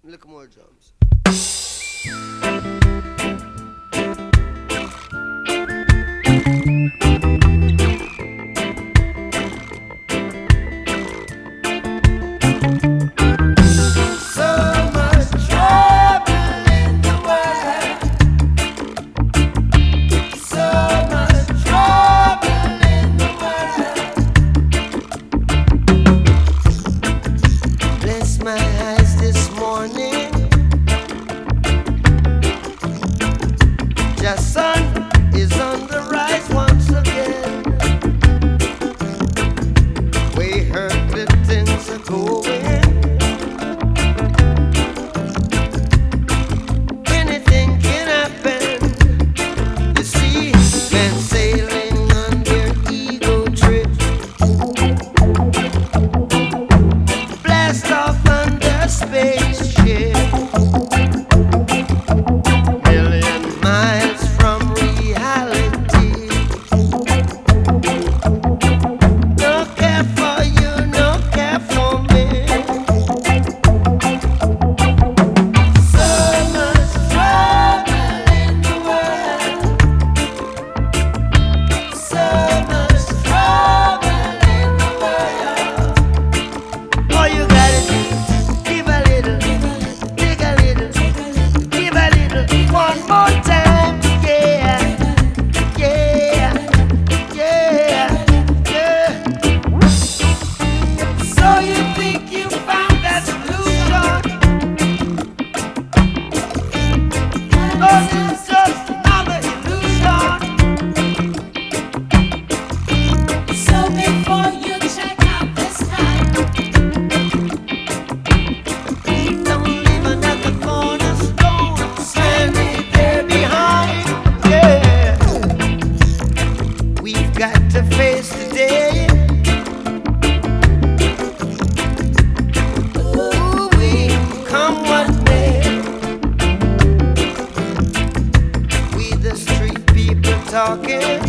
Look more drums. The sun is on the rise once again. We heard that things are going. Anything can happen. You see, men sailing on their ego trip, blast off on their spaceship. Got to face the day. Ooh, we come what may. We the street people talking.